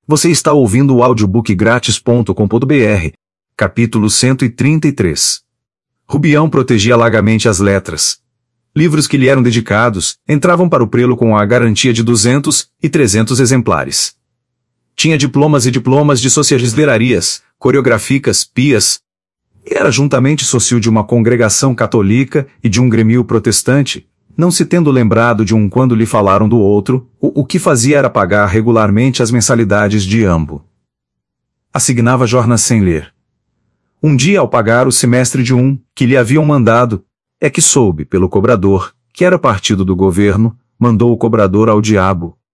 Você está ouvindo o audiobookgratis.com.br, capítulo 133. Rubião protegia largamente as letras. Livros que lhe eram dedicados entravam para o prelo com a garantia de 200 e 300 exemplares. Tinha diplomas e diplomas de socialislerarias, coreográficas, pias. Era juntamente sócio de uma congregação católica e de um grêmio protestante, não se tendo lembrado de um quando lhe falaram do outro, o que fazia era pagar regularmente as mensalidades de ambos. Assignava jornas sem ler. Um dia, ao pagar o semestre de um, que lhe haviam mandado, é que soube, pelo cobrador, que era partido do governo, mandou o cobrador ao diabo,